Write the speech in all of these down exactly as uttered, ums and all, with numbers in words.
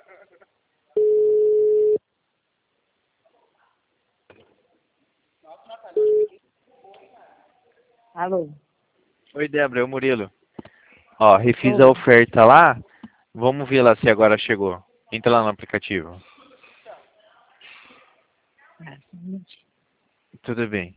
Alô? Oi, Débora, é o Murilo. Ó, refiz a Oi. oferta lá. Vamos ver lá se agora chegou. Entra lá no aplicativo. Ah, só um minutinho. Tudo bem.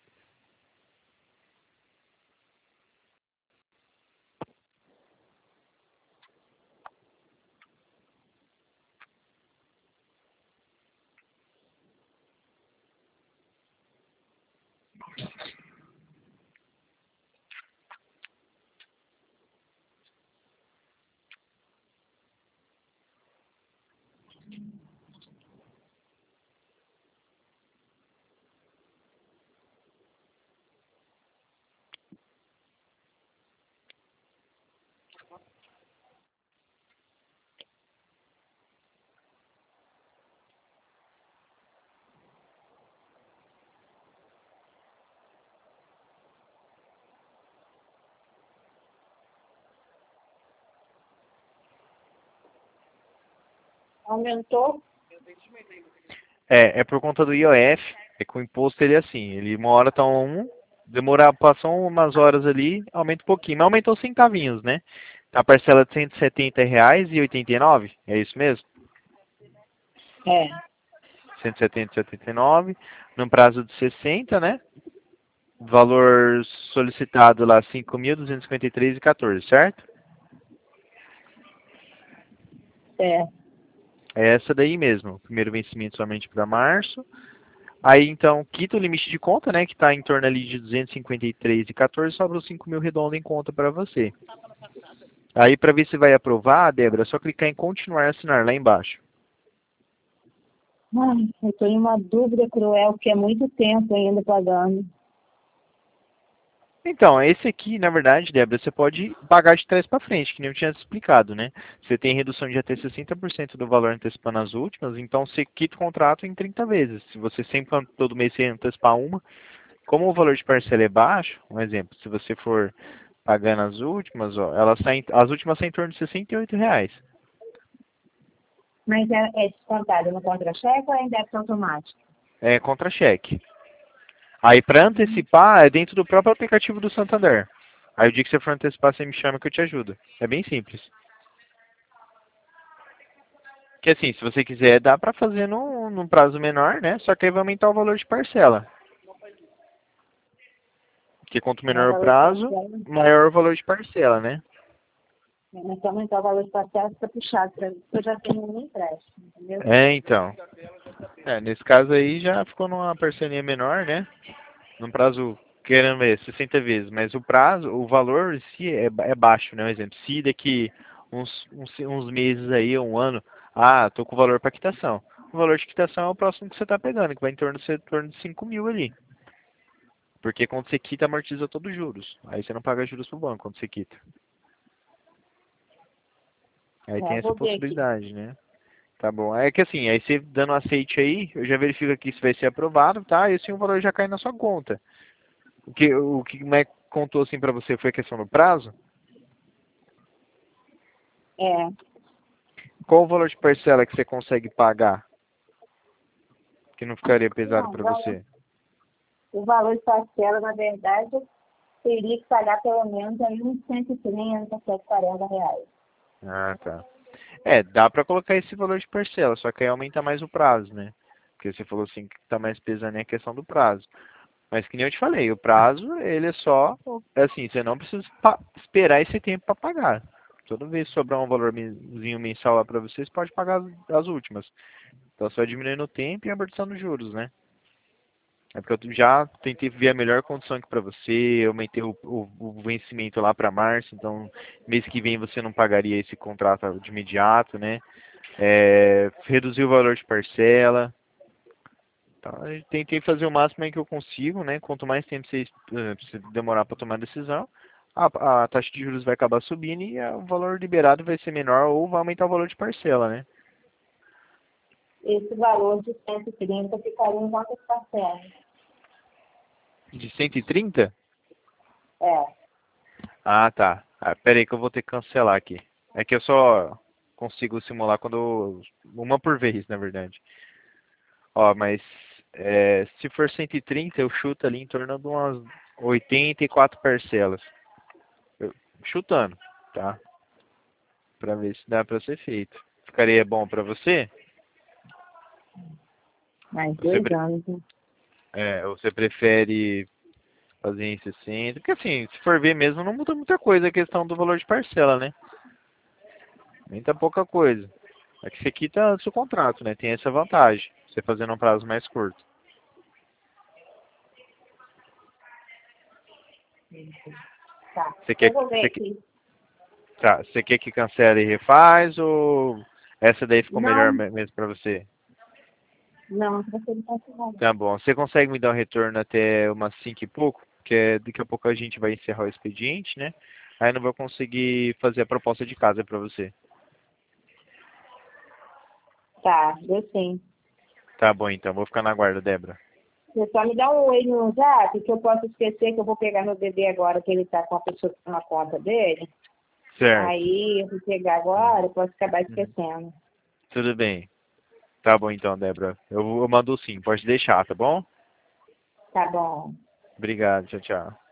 Aumentou? É, é por conta do I O F. É que o imposto ele é assim. Ele uma hora tá um, demorar, passam umas horas ali, aumenta um pouquinho. Mas aumentou centavinhos, né? A parcela de cento e setenta reais e oitenta e nove. É isso mesmo? É. cento e setenta e setenta e nove. No prazo de sessenta, né? Valor solicitado lá cinco mil duzentos e cinquenta e três e quatorze, certo? É. É essa daí mesmo. Primeiro vencimento somente para março. Aí então, quita o limite de conta, né? Que está em torno ali de duzentos e cinquenta e três e quatorze, sobra os cinco mil redondo em conta para você. Aí para ver se vai aprovar, Débora, é só clicar em continuar e assinar lá embaixo. Ai, eu estou em uma dúvida cruel, porque é muito tempo ainda pagando. Então, esse aqui, na verdade, Débora, você pode pagar de trás para frente, que nem eu tinha te explicado, né? Você tem redução de até sessenta por cento do valor antecipando as últimas, então você quita o contrato em trinta vezes. Se você sempre, todo mês, você antecipar uma, como o valor de parcela é baixo, um exemplo, se você for pagando as últimas, ó, elas saem, as últimas saem em torno de sessenta e oito reais. Mas é, é descontado no contra-cheque ou é em débito automático? É contra-cheque. Aí para antecipar é dentro do próprio aplicativo do Santander. Aí o dia que você for antecipar, você me chama que eu te ajudo. É bem simples. Que assim, se você quiser, dá para fazer num, num prazo menor, né? Só que aí vai aumentar o valor de parcela. Porque quanto É o menor o valor de prazo, parcela. maior o valor de parcela, né? É, mas se aumentar o valor de parcela, fica puxado, pra- porque eu já tenho um empréstimo, entendeu? É, então. É, nesse caso aí já ficou numa parcelinha menor, né? Num prazo, querendo ver, sessenta vezes. Mas o prazo, o valor em si é, é baixo, né? Um exemplo, se daqui uns, uns, uns meses aí, um ano, ah, tô com o valor para quitação. O valor de quitação é o próximo que você tá pegando, que vai em torno, em torno de cinco mil ali. Porque quando você quita, amortiza todos os juros. Aí você não paga juros pro banco quando você quita. Aí É, tem eu essa vou ver aqui. possibilidade, né? Tá bom. É que assim, aí você dando aceite aí, eu já verifico aqui se vai ser aprovado, tá? E assim o valor já cai na sua conta. O que, o que mais contou assim pra você foi a questão do prazo? É. Qual o valor de parcela que você consegue pagar? Que não ficaria pesado Não, pra vai- você? o valor de parcela, na verdade, eu teria que pagar pelo menos aí uns cento e trinta, cento e quarenta reais. Ah, tá. É, dá pra colocar esse valor de parcela, só que aí aumenta mais o prazo, né? Porque você falou assim que tá mais pesando é a questão do prazo. Mas que nem eu te falei, o prazo, ele é só, é assim, você não precisa pa- esperar esse tempo para pagar. Toda vez que sobrar um valorzinho mensal lá para vocês, pode pagar as, as últimas. Então só diminuindo o tempo e amortizando os juros, né? É porque eu já tentei ver a melhor condição aqui para você, eu aumentei o, o, o vencimento lá para março, então mês que vem você não pagaria esse contrato de imediato, né? É, reduziu o valor de parcela. Então, eu tentei fazer o máximo aí que eu consigo, né? Quanto mais tempo você, eh, você demorar para tomar a decisão, a, a taxa de juros vai acabar subindo e eh, o valor liberado vai ser menor ou vai aumentar o valor de parcela, né? Esse valor de cento e trinta ficaria em quantas parcelas? De cento e trinta. É. Ah, tá. Ah, pera aí que eu vou ter que cancelar aqui. É que eu só... consigo simular quando uma por vez, na verdade. Ó, mas é, se for cento e trinta, eu chuto ali em torno de umas oitenta e quatro parcelas. Eu, chutando, tá? Pra ver se dá pra ser feito. Ficaria bom pra você? Mais Você, dois pre- anos, né? é, ou você prefere fazer em sessenta? Porque assim, se for ver mesmo, não muda muita coisa a questão do valor de parcela, né? Nem tá pouca coisa. É que você quita o seu contrato, né? Tem essa vantagem. Você fazendo um prazo mais curto. Tá. Você Eu quer, vou ver você, quer- aqui. tá, você quer que cancele e refaz ou essa daí ficou melhor Não, me- mesmo pra você? não, você não tá falando. Tá bom. Você consegue me dar um retorno até umas cinco e pouco? Porque daqui a pouco a gente vai encerrar o expediente, né? Aí não vou conseguir fazer a proposta de casa pra você. Tá, eu sim. Tá bom, então. Vou ficar na guarda, Débora. Você só me dá um oi no zap, que eu posso esquecer que eu vou pegar meu bebê agora, que ele tá com a pessoa que toma conta dele. Certo. Aí eu vou pegar agora, eu posso acabar esquecendo. Tudo bem. Tá bom, então, Débora. Eu, eu mando sim. Pode deixar, tá bom? Tá bom. Obrigado. Tchau, tchau.